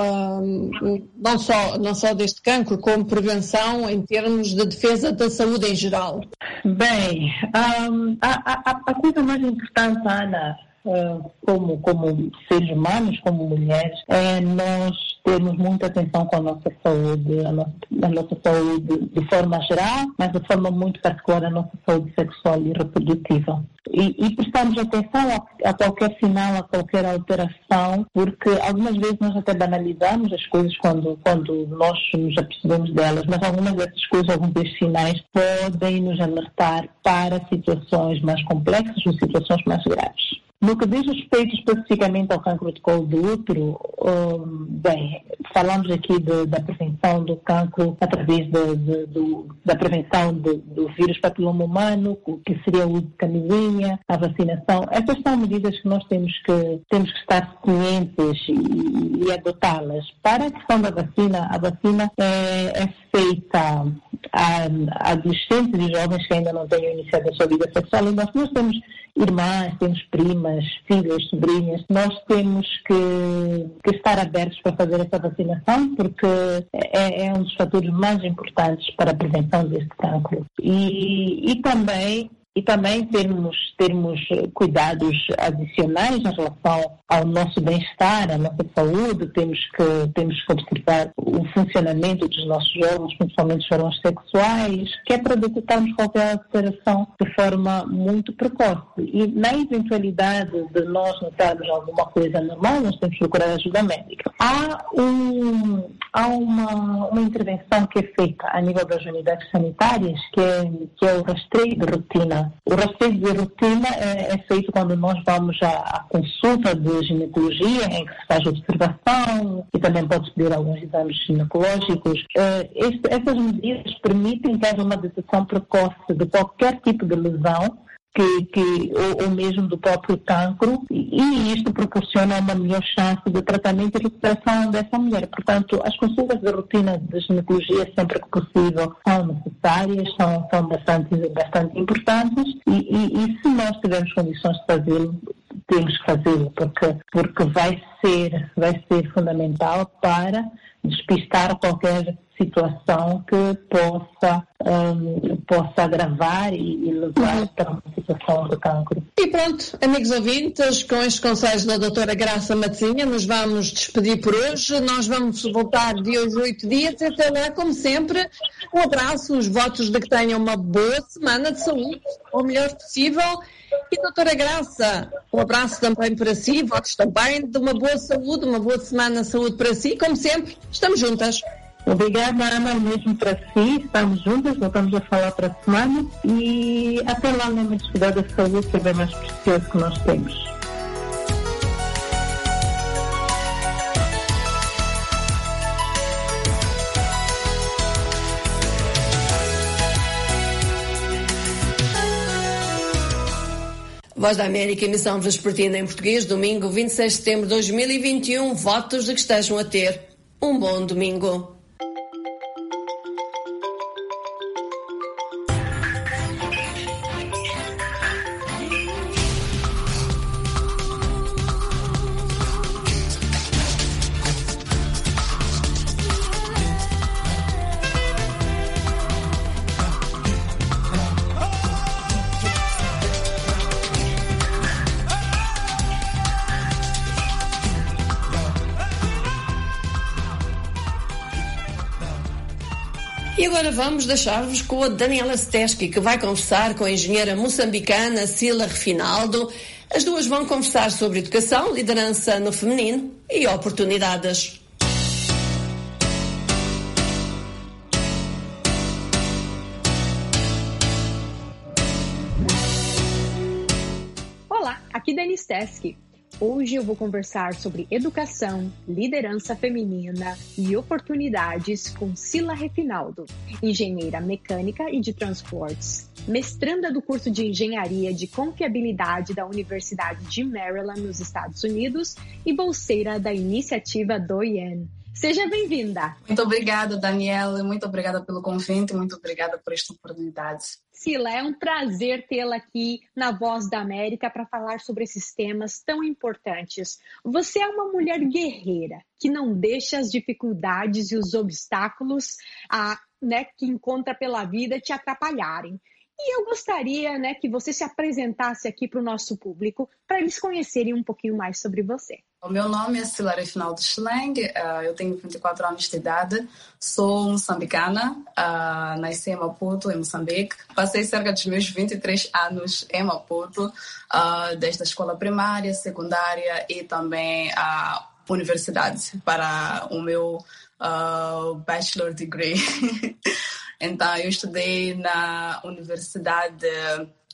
um, não só, não só deste cancro, como prevenção em termos de defesa da saúde em geral? Bem, um, a, a, a coisa mais importante, Ana, Uh, como, como seres humanos, como mulheres, é nós termos muita atenção com a nossa saúde, a nossa, a nossa saúde de forma geral, mas de forma muito particular a nossa saúde sexual e reprodutiva. E, e prestarmos atenção a, a qualquer sinal, a qualquer alteração, porque algumas vezes nós até banalizamos as coisas quando, quando nós nos apercebemos delas, mas algumas dessas coisas, alguns desses sinais podem nos alertar para situações mais complexas ou situações mais graves. No que diz respeito especificamente ao cancro de colo do útero, um, bem, falamos aqui de, da prevenção do cancro através de, de, do, da prevenção de, do vírus papiloma humano, que seria o uso de camisinha, a vacinação. Essas são medidas que nós temos que, temos que estar cientes e, e adotá-las. Para a questão da vacina, a vacina é, é feita a, a adolescentes e jovens que ainda não tenham iniciado a sua vida sexual. E nós, nós temos irmãs, temos primas, filhas, sobrinhas. Nós temos que, que estar abertos para fazer essa vacinação, porque é, é um dos fatores mais importantes para a prevenção deste cancro. E, e também... E também termos, termos cuidados adicionais em relação ao nosso bem-estar, à nossa saúde. Temos que, temos que observar o funcionamento dos nossos órgãos, principalmente os órgãos sexuais, que é para detectarmos qualquer alteração de forma muito precoce. E na eventualidade de nós notarmos alguma coisa anormal, nós temos que procurar ajuda médica. Há, um, há uma, uma intervenção que é feita a nível das unidades sanitárias, que é, que é o rastreio de rotina. O rastreio de rotina é, é feito quando nós vamos à, à consulta de ginecologia, em que se faz observação e também pode pedir alguns exames ginecológicos. Uh, este, essas medidas permitem que haja uma detecção precoce de qualquer tipo de lesão, Que, que, ou, ou mesmo do próprio cancro, e isto proporciona uma melhor chance de tratamento e recuperação dessa mulher. Portanto, as consultas de rotina de ginecologia, sempre que possível, são necessárias, são, são bastante, bastante importantes, e, e, e se nós tivermos condições de fazê-lo, temos que fazê-lo, porque, porque vai ser, vai ser fundamental para despistar qualquer situação que possa, um, possa agravar e, e levar uhum. para uma situação de cancro. E pronto, amigos ouvintes, com estes conselhos da doutora Graça Matezinha, nos vamos despedir por hoje. Nós vamos voltar de hoje oito dias. Até lá, como sempre, um abraço, os votos de que tenham uma boa semana de saúde, o melhor possível. E doutora Graça, um abraço também para si, votos também de uma boa saúde, uma boa semana de saúde para si. Como sempre, estamos juntas. Obrigada, Ana, mesmo para si. Estamos juntas, voltamos a falar para a semana. E até lá, lembre-se de cuidar da saúde, que é bem mais precioso que nós temos. Voz da América, emissão vespertina em português, domingo vinte e seis de setembro de dois mil e vinte e um. Votos de que estejam a ter um bom domingo. E agora vamos deixar-vos com a Daniela Steski, que vai conversar com a engenheira moçambicana Sila Refinaldo. As duas vão conversar sobre educação, liderança no feminino e oportunidades. Olá, aqui Dani Steski. Hoje eu vou conversar sobre educação, liderança feminina e oportunidades com Sila Refinaldo, engenheira mecânica e de transportes, mestranda do curso de engenharia de confiabilidade da Universidade de Maryland, nos Estados Unidos, e bolseira da iniciativa do I E N. Seja bem-vinda! Muito obrigada, Daniela. Muito obrigada pelo convite. Muito obrigada por esta oportunidade. Sila, é um prazer tê-la aqui na Voz da América para falar sobre esses temas tão importantes. Você é uma mulher guerreira, que não deixa as dificuldades e os obstáculos a, né, que encontra pela vida te atrapalharem. E eu gostaria, né, que você se apresentasse aqui para o nosso público, para eles conhecerem um pouquinho mais sobre você. O meu nome é Sila Refinaldo Schlang, uh, eu tenho vinte e quatro anos de idade, sou moçambicana, uh, nasci em Maputo, em Moçambique. Passei cerca dos meus vinte e três anos em Maputo, uh, desde a escola primária, secundária e também a universidade para o meu uh, bachelor degree. Então, eu estudei na Universidade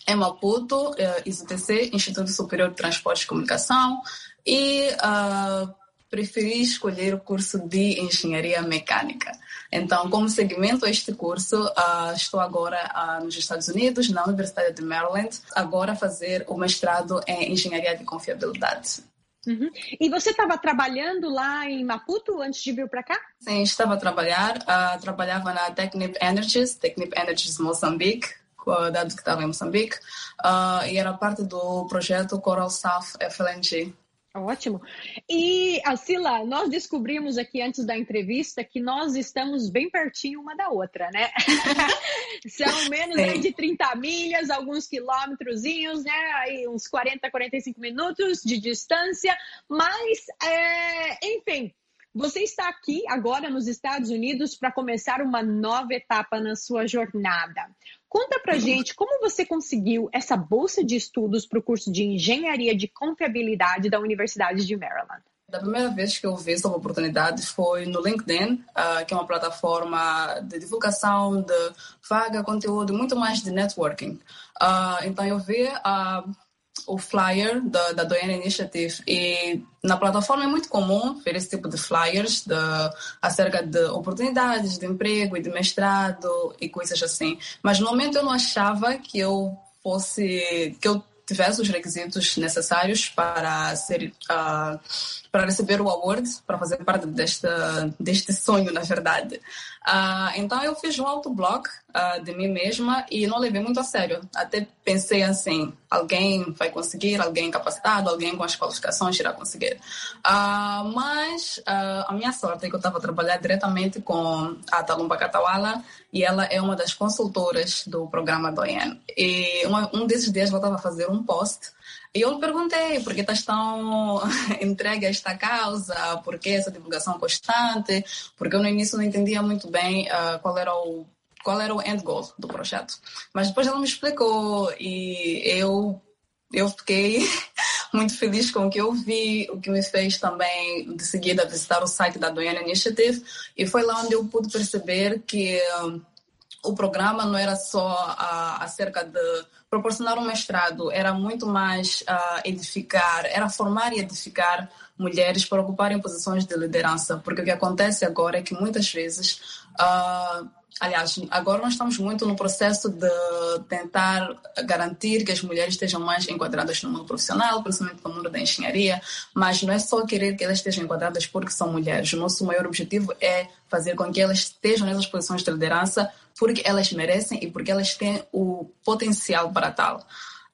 em Maputo, uh, I S U T C, Instituto Superior de Transportes e Comunicação, e uh, preferi escolher o curso de Engenharia Mecânica. Então, como segmento a este curso, uh, estou agora uh, nos Estados Unidos, na Universidade de Maryland, agora a fazer o mestrado em Engenharia de Confiabilidade. Uhum. E você estava trabalhando lá em Maputo antes de vir para cá? Sim, estava a trabalhar. Uh, trabalhava na Technip Energies, Technip Energies Moçambique, uh, dado que estava em Moçambique, uh, e era parte do projeto Coral South F L N G. Ótimo. E, Sila, nós descobrimos aqui antes da entrevista que nós estamos bem pertinho uma da outra, né? São menos aí de trinta milhas, alguns quilômetrozinhos, né? Aí uns quarenta, quarenta e cinco minutos de distância. Mas, é... enfim, você está aqui agora nos Estados Unidos para começar uma nova etapa na sua jornada. Conta pra gente como você conseguiu essa bolsa de estudos para o curso de Engenharia de Confiabilidade da Universidade de Maryland. Da primeira vez que eu vi essa oportunidade foi no LinkedIn, uh, que é uma plataforma de divulgação de vaga, conteúdo, muito mais de networking. Uh, então eu vi uh, o flyer da, da Doyen Initiative e na plataforma é muito comum ver esse tipo de flyers de, acerca de oportunidades de emprego e de mestrado e coisas assim. Mas no momento eu não achava que eu fosse, que eu tivesse os requisitos necessários para ser, uh, para receber o award, para fazer parte deste, deste sonho, na verdade. Uh, então eu fiz um autoblog uh, de mim mesma e não levei muito a sério. Até pensei assim, alguém vai conseguir, alguém capacitado, alguém com as qualificações irá conseguir. Uh, mas uh, a minha sorte é que eu estava a trabalhar diretamente com a Talumba Katawala e ela é uma das consultoras do programa Doyen. E uma, um desses dias ela estava a fazer um post e eu lhe perguntei por que estás tão entregue a esta causa, por que essa divulgação constante, porque eu no início não entendia muito bem uh, qual era o qual era o end goal do projeto. Mas depois ela me explicou e eu, eu fiquei muito feliz com o que eu vi, o que me fez também, de seguida, visitar o site da Doyen Initiative. E foi lá onde eu pude perceber que um, o programa não era só uh, acerca de proporcionar um mestrado, era muito mais uh, edificar, era formar e edificar mulheres para ocuparem posições de liderança. Porque o que acontece agora é que muitas vezes... Uh, Aliás, agora nós estamos muito no processo de tentar garantir que as mulheres estejam mais enquadradas no mundo profissional, principalmente no mundo da engenharia, mas não é só querer que elas estejam enquadradas porque são mulheres. O nosso maior objetivo é fazer com que elas estejam nessas posições de liderança porque elas merecem e porque elas têm o potencial para tal.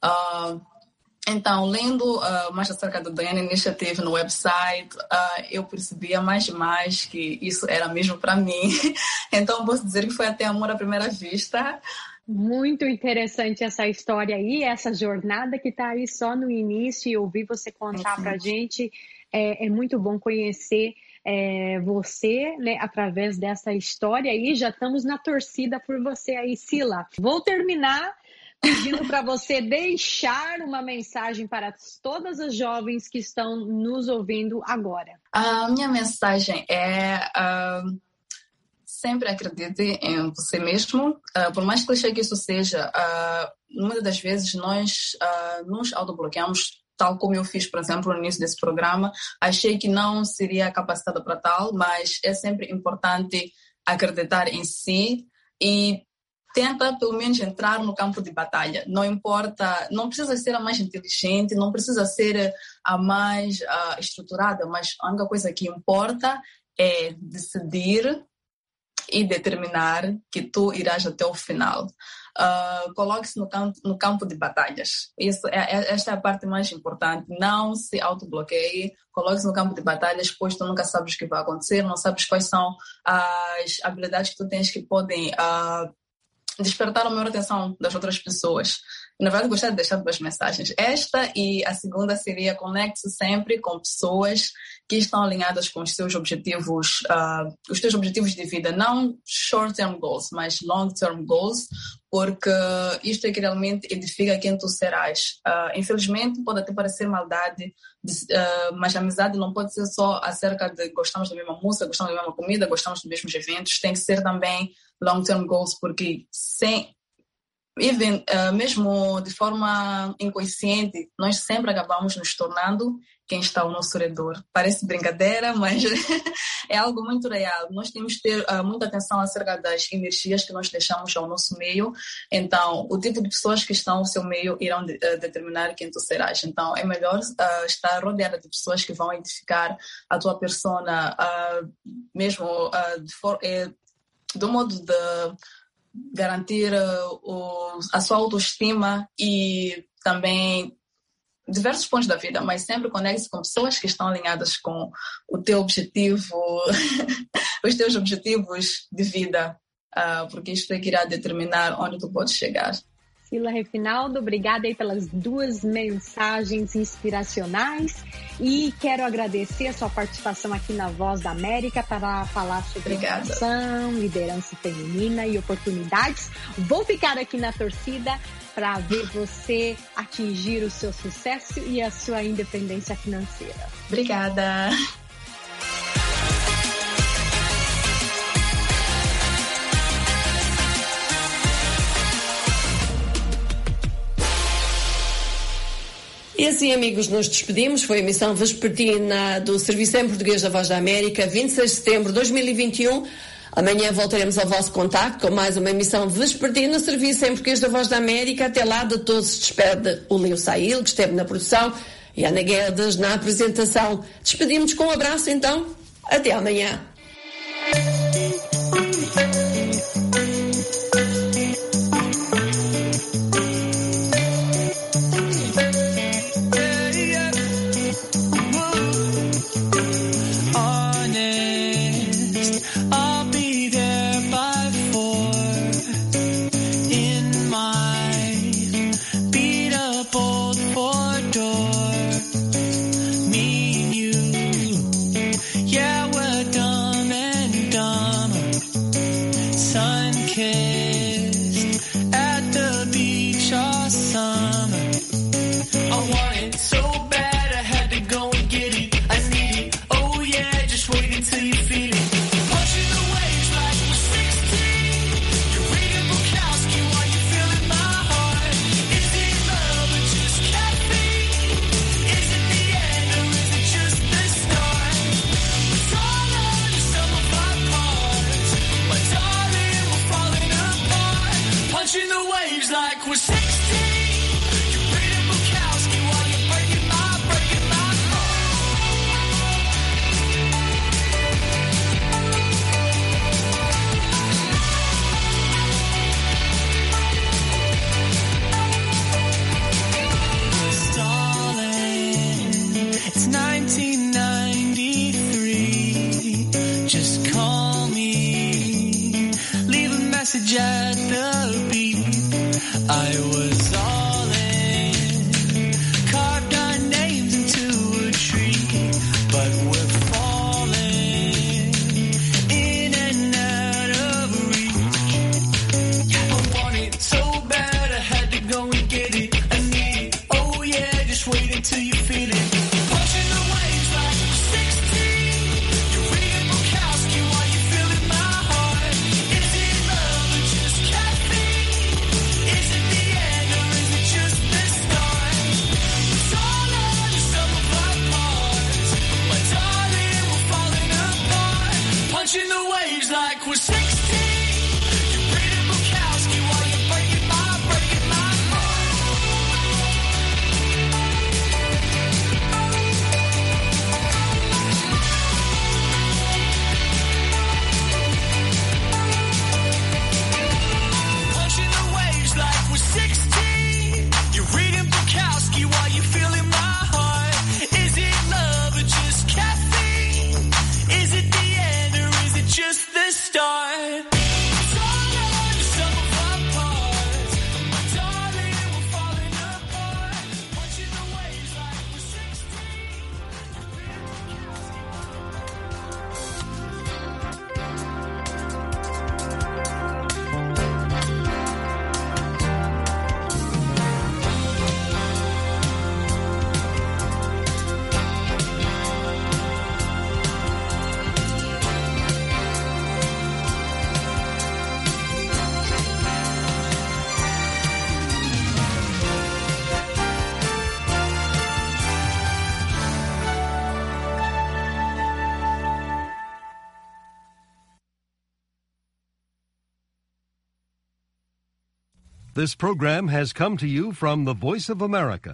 Uh, Então, lendo uh, mais acerca do Doyen Initiative no website, uh, eu percebia mais e mais que isso era mesmo para mim. Então, posso dizer que foi até amor à primeira vista. Muito interessante essa história aí, essa jornada que está aí só no início, e ouvir você contar para a gente. É, é muito bom conhecer é, você, né, através dessa história aí. Já estamos na torcida por você aí, Sila. Vou terminar pedindo para você deixar uma mensagem para todas as jovens que estão nos ouvindo agora. A minha mensagem é uh, sempre acredite em você mesmo. Uh, por mais clichê que isso seja, uh, muitas das vezes nós uh, nos autobloqueamos, tal como eu fiz, por exemplo, no início desse programa. Achei que não seria capacitada para tal, mas é sempre importante acreditar em si e tenta, pelo menos, entrar no campo de batalha. Não importa, não precisa ser a mais inteligente, não precisa ser a mais uh, estruturada, mas a única coisa que importa é decidir e determinar que tu irás até o final. Uh, coloque-se no campo, no campo de batalhas. Isso é, é, esta é a parte mais importante. Não se autobloqueie, coloque-se no campo de batalhas, pois tu nunca sabes o que vai acontecer, não sabes quais são as habilidades que tu tens que podem... Uh, despertar a maior atenção das outras pessoas. Na verdade, gostaria de deixar duas mensagens. Esta e a segunda seria: conecte-se sempre com pessoas que estão alinhadas com os seus objetivos, uh, os teus objetivos de vida, não short-term goals, mas long-term goals, porque isto é que realmente edifica quem tu serás. Uh, infelizmente, pode até parecer maldade, de, uh, mas a amizade não pode ser só acerca de gostamos da mesma música, gostamos da mesma comida, gostamos dos mesmos eventos, tem que ser também long-term goals, porque sem even, uh, mesmo de forma inconsciente, nós sempre acabamos nos tornando quem está ao nosso redor. Parece brincadeira, mas é algo muito real. Nós temos que ter uh, muita atenção acerca das energias que nós deixamos ao nosso meio. Então, o tipo de pessoas que estão ao seu meio irão de, uh, determinar quem tu serás. Então, é melhor uh, estar rodeada de pessoas que vão edificar a tua persona, uh, mesmo uh, de for, eh, do modo de garantir uh, o, a sua autoestima e também diversos pontos da vida, mas sempre conecte-se com pessoas que estão alinhadas com o teu objetivo, os teus objetivos de vida, uh, porque isto é que irá determinar onde tu podes chegar. Sila Refinaldo, obrigada aí pelas duas mensagens inspiracionais e quero agradecer a sua participação aqui na Voz da América para falar sobre educação, liderança feminina e oportunidades. Vou ficar aqui na torcida para ver você atingir o seu sucesso e a sua independência financeira. Obrigada! E assim, amigos, nos despedimos. Foi a emissão vespertina do Serviço em Português da Voz da América, vinte e seis de setembro de dois mil e vinte e um. Amanhã voltaremos ao vosso contacto com mais uma emissão vespertina do Serviço em Português da Voz da América. Até lá, de todos se despede o Leo Sail, que esteve na produção, e a Ana Guedes na apresentação. Despedimos com um abraço, então. Até amanhã. Yeah, we're done and done. This program has come to you from the Voice of America,